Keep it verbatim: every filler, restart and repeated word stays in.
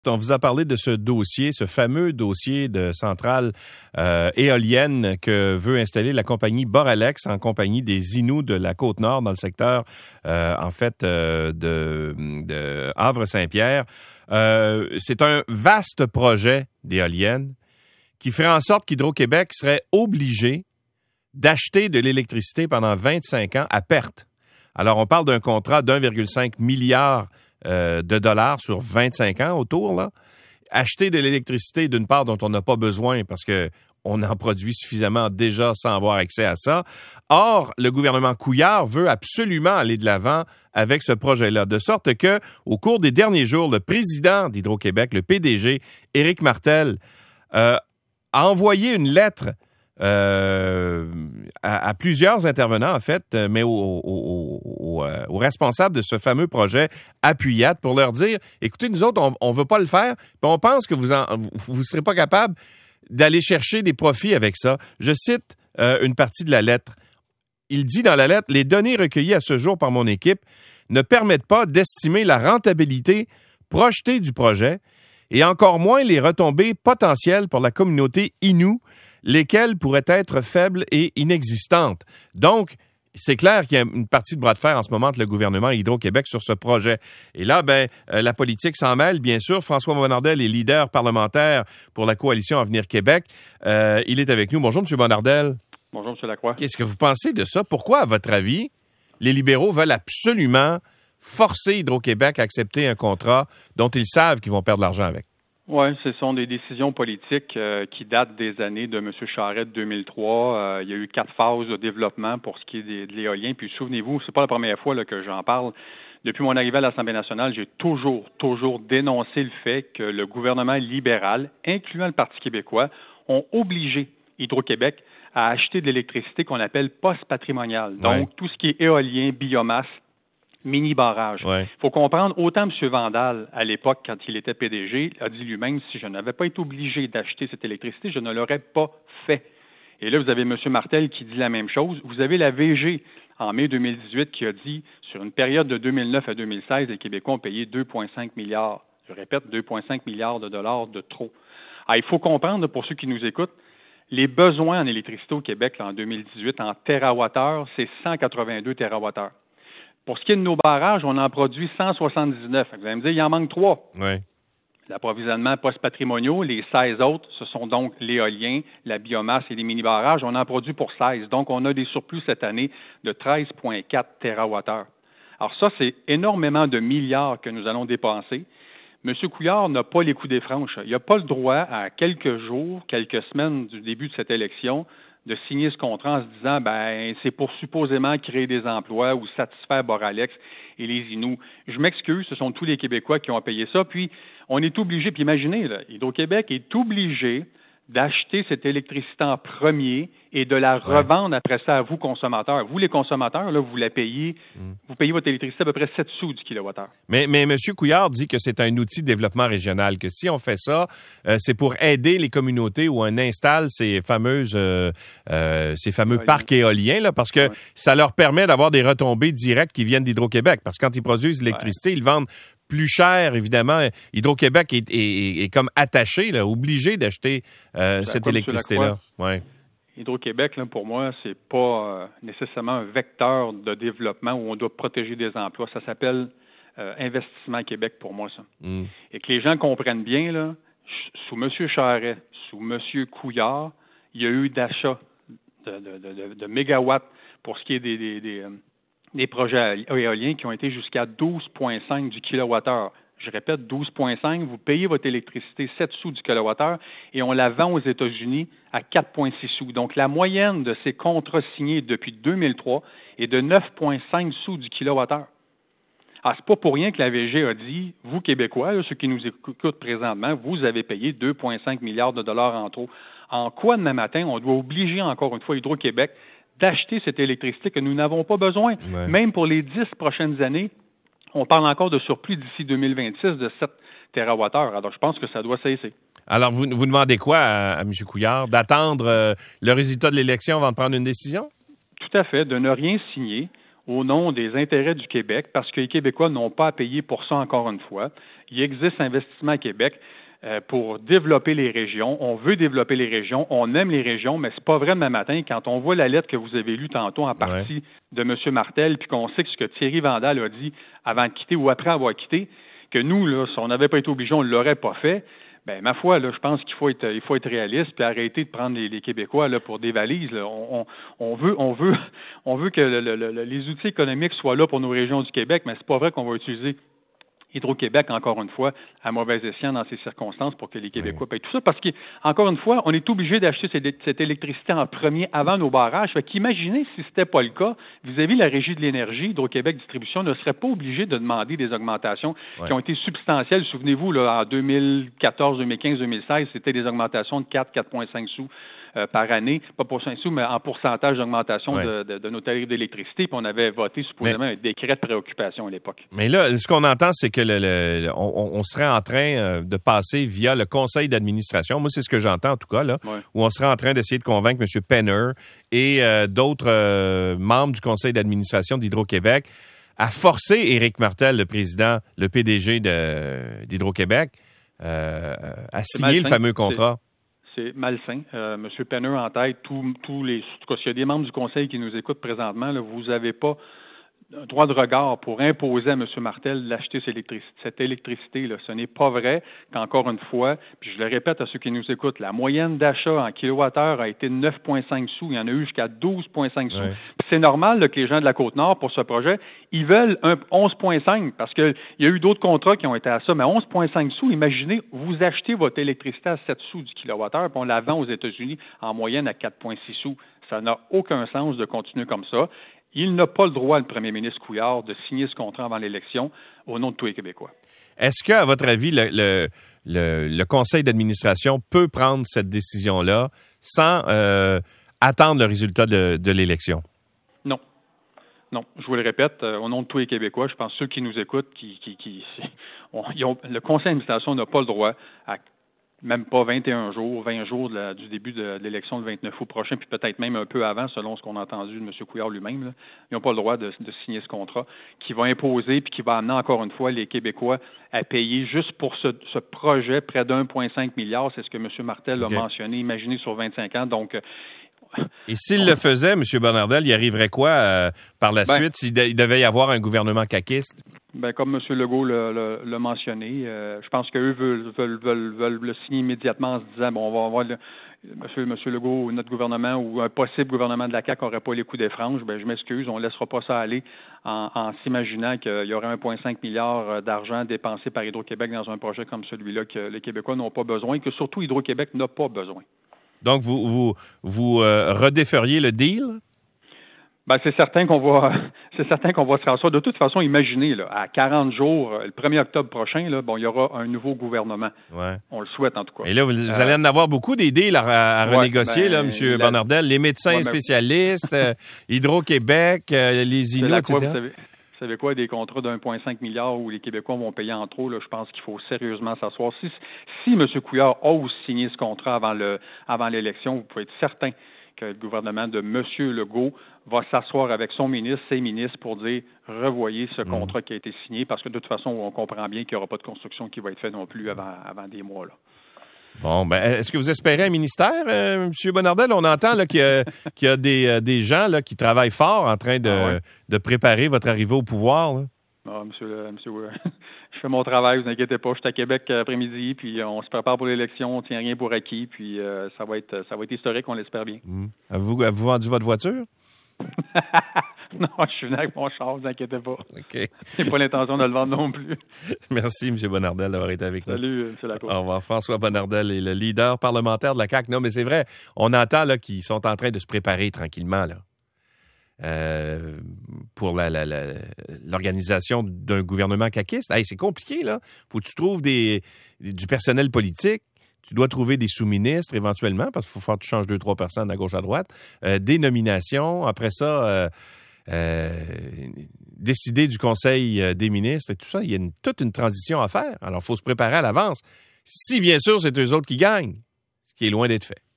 On vous a parlé de ce dossier, ce fameux dossier de centrale euh, éolienne que veut installer la compagnie Boralex en compagnie des Inuits de la Côte-Nord dans le secteur, euh, en fait, euh, de, de Havre-Saint-Pierre. Euh, c'est un vaste projet d'éolienne qui ferait en sorte qu'Hydro-Québec serait obligé d'acheter de l'électricité pendant vingt-cinq ans à perte. Alors, on parle d'un contrat d'un virgule cinq milliard Euh, de dollars sur vingt-cinq ans autour, là. Acheter de l'électricité, d'une part, dont on n'a pas besoin parce que on en produit suffisamment déjà sans avoir accès à ça. Or, le gouvernement Couillard veut absolument aller de l'avant avec ce projet-là, de sorte que, au cours des derniers jours, le président d'Hydro-Québec, le P D G, Éric Martel, euh, a envoyé une lettre Euh, à, à plusieurs intervenants, en fait, mais aux au, au, au, au responsables de ce fameux projet Appuyat pour leur dire, écoutez, nous autres, on ne veut pas le faire, puis on pense que vous ne vous serez pas capable d'aller chercher des profits avec ça. Je cite euh, une partie de la lettre. Il dit dans la lettre, « Les données recueillies à ce jour par mon équipe ne permettent pas d'estimer la rentabilité projetée du projet et encore moins les retombées potentielles pour la communauté Innu, lesquelles pourraient être faibles et inexistantes. » Donc, c'est clair qu'il y a une partie de bras de fer en ce moment entre le gouvernement et Hydro-Québec sur ce projet. Et là, ben, euh, la politique s'en mêle, bien sûr. François Bonnardel est leader parlementaire pour la coalition Avenir Québec. Euh, il est avec nous. Bonjour, M. Bonnardel. Bonjour, M. Lacroix. Qu'est-ce que vous pensez de ça? Pourquoi, à votre avis, les libéraux veulent absolument forcer Hydro-Québec à accepter un contrat dont ils savent qu'ils vont perdre l'argent avec? Oui, ce sont des décisions politiques euh, qui datent des années de M. Charest de deux mille trois. Euh, il y a eu quatre phases de développement pour ce qui est des, de l'éolien. Puis souvenez-vous, c'est pas la première fois là, que j'en parle. Depuis mon arrivée à l'Assemblée nationale, j'ai toujours, toujours dénoncé le fait que le gouvernement libéral, incluant le Parti québécois, ont obligé Hydro-Québec à acheter de l'électricité qu'on appelle post-patrimoniale. Donc, ouais. Tout ce qui est éolien, biomasse, mini-barrage. Il ouais. faut comprendre, autant M. Vandal, à l'époque, quand il était P D G, a dit lui-même, si je n'avais pas été obligé d'acheter cette électricité, je ne l'aurais pas fait. Et là, vous avez M. Martel qui dit la même chose. Vous avez la V G, en mai deux mille dix-huit, qui a dit, sur une période de deux mille neuf à deux mille seize, les Québécois ont payé deux virgule cinq milliards. Je répète, deux virgule cinq milliards de dollars de trop. Alors, il faut comprendre, pour ceux qui nous écoutent, les besoins en électricité au Québec, là, en deux mille dix-huit, en térawattheure, c'est cent quatre-vingt-deux térawattheures. Pour ce qui est de nos barrages, on en produit cent soixante-dix-neuf. Vous allez me dire, il en manque trois. Oui. L'approvisionnement post-patrimoniaux, les seize autres, ce sont donc l'éolien, la biomasse et les mini-barrages. On en produit pour seize. Donc, on a des surplus cette année de treize virgule quatre térawattheures. Alors ça, c'est énormément de milliards que nous allons dépenser. M. Couillard n'a pas les coups des franches. Il n'a pas le droit, à quelques jours, quelques semaines du début de cette élection, de signer ce contrat en se disant, ben, c'est pour supposément créer des emplois ou satisfaire Boralex et les Inuits. Je m'excuse, ce sont tous les Québécois qui ont payé ça. Puis, on est obligé, puis imaginez, là, Hydro-Québec est obligé d'acheter cette électricité en premier et de la revendre ouais. après ça à vous, consommateurs. Vous, les consommateurs, là, vous la payez, mm. vous payez votre électricité à peu près sept sous du kilowattheure. Mais, mais M. Couillard dit que c'est un outil de développement régional, que si on fait ça, euh, c'est pour aider les communautés où on installe ces fameuses, euh, euh, ces fameux éoliens. parcs éoliens, là, parce que ouais. ça leur permet d'avoir des retombées directes qui viennent d'Hydro-Québec. Parce que quand ils produisent l'électricité, ouais. ils vendent plus cher, évidemment. Hydro-Québec est, est, est, est comme attaché, là, obligé d'acheter euh, cette électricité-là. Ouais. Hydro-Québec, là, pour moi, c'est pas euh, nécessairement un vecteur de développement où on doit protéger des emplois. Ça s'appelle euh, Investissement Québec, pour moi, ça. Mm. Et que les gens comprennent bien, là, sous M. Charest, sous M. Couillard, il y a eu d'achat de, de, de, de, de mégawatts pour ce qui est des, des, des, euh, des projets éoliens qui ont été jusqu'à douze virgule cinq du kilowattheure. Je répète, douze virgule cinq, vous payez votre électricité sept sous du kilowattheure et on la vend aux États-Unis à quatre virgule six sous. Donc, la moyenne de ces contrats signés depuis deux mille trois est de neuf virgule cinq sous du kilowattheure. Alors, c'est pas pour rien que la V G a dit, vous, Québécois, là, ceux qui nous écoutent présentement, vous avez payé deux virgule cinq milliards de dollars en trop. En quoi, demain matin, on doit obliger encore une fois Hydro-Québec d'acheter cette électricité que nous n'avons pas besoin, ouais. même pour les dix prochaines années? On parle encore de surplus d'ici deux mille vingt-six de sept térawattheures. Alors, je pense que ça doit cesser. Alors, vous, vous demandez quoi à, à M. Couillard? D'attendre euh, le résultat de l'élection avant de prendre une décision? Tout à fait. De ne rien signer au nom des intérêts du Québec, parce que les Québécois n'ont pas à payer pour ça encore une fois. Il existe Investissement Québec euh, pour développer les régions. On veut développer les régions, on aime les régions, mais c'est pas vrai demain matin quand on voit la lettre que vous avez lue tantôt en partie ouais. de M. Martel, puis qu'on sait que ce que Thierry Vandal a dit avant de quitter ou après avoir quitté, que nous, là, si on n'avait pas été obligés, on ne l'aurait pas fait. Ben ma foi, là, je pense qu'il faut être, il faut être réaliste puis arrêter de prendre les, les Québécois là pour des valises. Là. On, on veut, on veut, on veut que le, le, le, les outils économiques soient là pour nos régions du Québec, mais c'est pas vrai qu'on va utiliser Hydro-Québec, encore une fois, à mauvais escient dans ces circonstances pour que les Québécois oui. payent tout ça. Parce qu'encore une fois, on est obligé d'acheter cette, cette électricité en premier avant nos barrages. Fait qu'imaginez si c'était pas le cas, vis-à-vis de la Régie de l'énergie, Hydro-Québec Distribution ne serait pas obligé de demander des augmentations oui. qui ont été substantielles. Souvenez-vous, là, en deux mille quatorze, deux mille quinze, deux mille seize, c'était des augmentations de quatre, quatre virgule cinq sous. Euh, par année, pas pour cinq sous, mais en pourcentage d'augmentation ouais. de, de, de nos tarifs d'électricité, puis on avait voté supposément mais, un décret de préoccupation à l'époque. Mais là, ce qu'on entend, c'est que le, le, le, on, on serait en train de passer via le conseil d'administration. Moi, c'est ce que j'entends en tout cas, là, ouais. où on serait en train d'essayer de convaincre M. Penner et euh, d'autres euh, membres du conseil d'administration d'Hydro-Québec à forcer Éric Martel, le président, le P D G de, d'Hydro-Québec, euh, à signer le fameux contrat. C'est... C'est malsain. Euh, M. Penner en tête, tous, tous les. En tout cas, s'il y a des membres du Conseil qui nous écoutent présentement, là, vous n'avez pas un droit de regard pour imposer à M. Martel d'acheter cette électricité. Cette électricité là. Ce n'est pas vrai qu'encore une fois, puis je le répète à ceux qui nous écoutent, la moyenne d'achat en kilowattheure a été de neuf virgule cinq sous. Il y en a eu jusqu'à douze virgule cinq sous. Ouais. Puis c'est normal là, que les gens de la Côte-Nord, pour ce projet, ils veulent un onze virgule cinq parce qu'il y a eu d'autres contrats qui ont été à ça, mais onze virgule cinq sous, imaginez, vous achetez votre électricité à sept sous du kilowattheure, puis on la vend aux États-Unis en moyenne à quatre virgule six sous. Ça n'a aucun sens de continuer comme ça. Il n'a pas le droit, le premier ministre Couillard, de signer ce contrat avant l'élection au nom de tous les Québécois. Est-ce qu'à votre avis, le, le, le, le conseil d'administration peut prendre cette décision-là sans euh, attendre le résultat de, de l'élection? Non. Non. Je vous le répète, euh, au nom de tous les Québécois, je pense que ceux qui nous écoutent, qui, qui, qui, on, ils ont, le conseil d'administration n'a pas le droit à même pas vingt et un jours, vingt jours de la, du début de, de l'élection le vingt-neuf août prochain, puis peut-être même un peu avant, selon ce qu'on a entendu de M. Couillard lui-même. Là. Ils n'ont pas le droit de, de signer ce contrat qui va imposer puis qui va amener encore une fois les Québécois à payer juste pour ce, ce projet près d'un virgule cinq milliard. C'est ce que M. Martel okay. a mentionné, imaginez sur vingt-cinq ans. Donc, et s'il on... le faisait, M. Bonnardel, il arriverait quoi euh, par la ben, suite s'il de, il devait y avoir un gouvernement caquiste? Ben, comme M. Legault l'a, l'a, l'a mentionné, euh, je pense qu'eux veulent, veulent, veulent, veulent le signer immédiatement en se disant, bon, on va avoir le, M. Monsieur Legault, notre gouvernement ou un possible gouvernement de la C A Q n'aurait pas les coups des franges. Ben, je m'excuse, on ne laissera pas ça aller en, en s'imaginant qu'il y aurait un virgule cinq milliard d'argent dépensé par Hydro-Québec dans un projet comme celui-là que les Québécois n'ont pas besoin et que surtout Hydro-Québec n'a pas besoin. Donc, vous, vous, vous euh, redéferiez le deal? Ben, c'est certain qu'on va, c'est certain qu'on va se rassurer. De toute façon, imaginez, là, à quarante jours, le premier octobre prochain, là, bon, il y aura un nouveau gouvernement. Ouais. On le souhaite, en tout cas. Et là, vous, vous allez en avoir beaucoup des deals à, à ouais, renégocier, ben, là, M. La... Bonnardel. Les médecins ouais, ben... spécialistes, euh, Hydro-Québec, euh, les Inuits, et cetera. Vous savez, vous savez quoi, des contrats d'un virgule cinq milliard où les Québécois vont payer en trop, là, je pense qu'il faut sérieusement s'asseoir. Si, si M. Couillard ose signer ce contrat avant, le, avant l'élection, vous pouvez être certain que le gouvernement de M. Legault va s'asseoir avec son ministre, ses ministres, pour dire « revoyez ce contrat mmh. qui a été signé », parce que de toute façon, on comprend bien qu'il n'y aura pas de construction qui va être faite non plus avant, avant des mois. Là. Bon, ben, est-ce que vous espérez un ministère, euh, M. Bonnardel? On entend là, qu'il y a, qu'il y a des, euh, des gens là, qui travaillent fort en train de, ah ouais. de préparer votre arrivée au pouvoir. Là. Ah, monsieur, monsieur ouais. Je fais mon travail, vous inquiétez pas. Je suis à Québec après-midi, puis on se prépare pour l'élection, on tient rien pour acquis, puis euh, ça va être ça va être historique, on l'espère bien. Mmh. Avez-vous, avez-vous vendu votre voiture? Non, je suis venu avec mon char, vous inquiétez pas. OK. J'ai pas l'intention de le vendre non plus. Merci, M. Bonnardel, d'avoir été avec Salut, nous. Salut, M. Lacroix. Au revoir. François Bonnardel est le leader parlementaire de la C A Q. Non, mais c'est vrai, on entend là, qu'ils sont en train de se préparer tranquillement, là. Euh, pour la, la, la, l'organisation d'un gouvernement caquiste. Hey, c'est compliqué, là. Faut que tu trouves des, du personnel politique. Tu dois trouver des sous-ministres éventuellement, parce qu'il faut faire que tu changes deux, trois personnes à gauche, à droite. Euh, des nominations. Après ça, euh, euh, décider du conseil des ministres et tout ça. Il y a une, toute une transition à faire. Alors, il faut se préparer à l'avance. Si, bien sûr, c'est eux autres qui gagnent, ce qui est loin d'être fait.